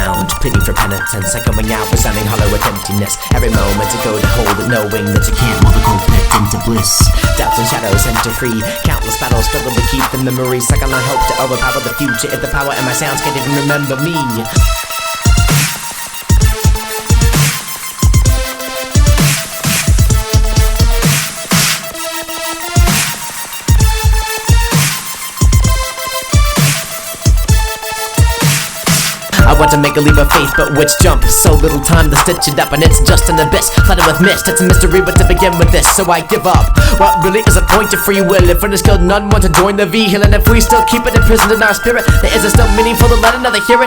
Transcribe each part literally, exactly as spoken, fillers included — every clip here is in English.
found pity for penitence, echoing out, resounding hollow with emptiness. Every moment to go to hold it, knowing that you can't while the cold pit into bliss. Doubts and shadows enter free, countless battles struggle to keep the memories. Second I hope to overpower the future, if the power in my sounds can't even remember me. I want to make a leap of faith, but which jump? So little time to stitch it up, and it's just an abyss flooded with mist. It's a mystery what to begin with this, so I give up. What really is a point to free will? If we're skilled, none want to join the V-Hill. And if we still keep it imprisoned in our spirit, there is it still meaningful to let another hear it?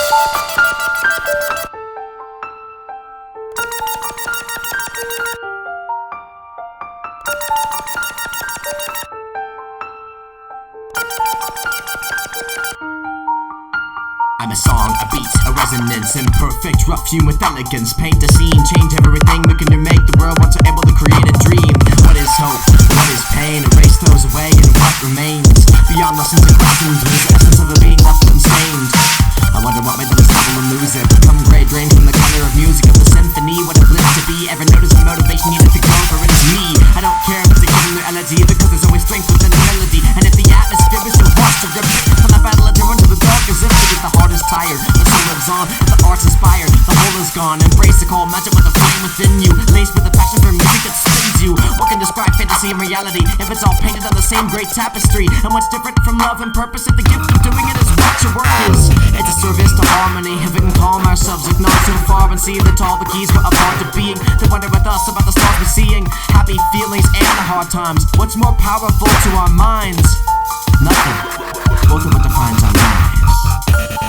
I'm a song, a beat, a resonance, imperfect, rough hewn with elegance. Paint a scene, change everything, we can make the world once we're able to create a dream. What is hope? What is pain? Erase those away and what remains? Beyond lessons and questions, what is the essence of it being left unstained? I wonder what made them stumble and lose it. Become grey, drained from the color of music of the symphony. What a bliss to be. Ever notice the motivation needed to grow, for it is me. I don't care if it's a given or elegy, because there's always strength within the melody. And if the atmosphere is too harsh to rip it, then I battle it to run to the dark as if to get the heart is tired. The soul lives on, the art's inspired, the whole is gone. Embrace the call, magic with the flame within you, laced with the passion for music that spins you. What can describe fantasy and reality if it's all painted on the same great tapestry? And what's different from love and purpose if the gift of doing it is what your work is? It's a service to harmony. If we can calm ourselves, look not so far and see that all the keys were a part of being. To wonder with us about the stars we're seeing, happy feelings and the hard times. What's more powerful to our minds? Nothing. Both of what defines our lives.